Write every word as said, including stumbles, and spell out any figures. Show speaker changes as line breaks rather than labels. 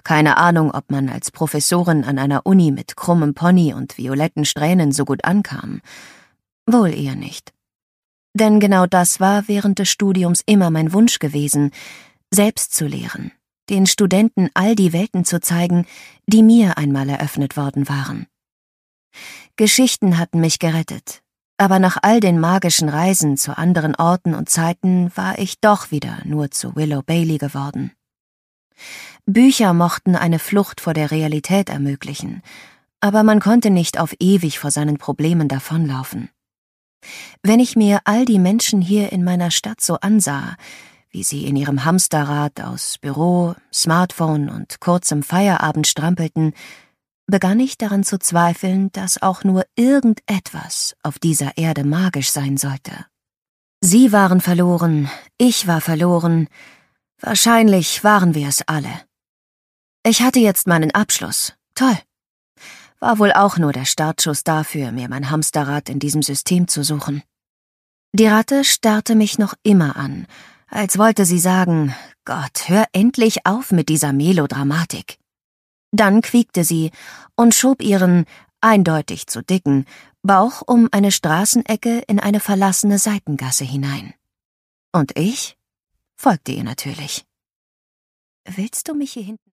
Keine Ahnung, ob man als Professorin an einer Uni mit krummem Pony und violetten Strähnen so gut ankam. Wohl eher nicht. Denn genau das war während des Studiums immer mein Wunsch gewesen, selbst zu lehren, den Studenten all die Welten zu zeigen, die mir einmal eröffnet worden waren. Geschichten hatten mich gerettet, aber nach all den magischen Reisen zu anderen Orten und Zeiten war ich doch wieder nur zu Willow Bailey geworden. Bücher mochten eine Flucht vor der Realität ermöglichen, aber man konnte nicht auf ewig vor seinen Problemen davonlaufen. Wenn ich mir all die Menschen hier in meiner Stadt so ansah, wie sie in ihrem Hamsterrad aus Büro, Smartphone und kurzem Feierabend strampelten, begann ich daran zu zweifeln, dass auch nur irgendetwas auf dieser Erde magisch sein sollte. Sie waren verloren, ich war verloren, wahrscheinlich waren wir es alle. Ich hatte jetzt meinen Abschluss, toll. War wohl auch nur der Startschuss dafür, mir mein Hamsterrad in diesem System zu suchen. Die Ratte starrte mich noch immer an, als wollte sie sagen, Gott, hör endlich auf mit dieser Melodramatik. Dann quiekte sie und schob ihren, eindeutig zu dicken, Bauch um eine Straßenecke in eine verlassene Seitengasse hinein. Und ich folgte ihr natürlich. »Willst du mich hier hinten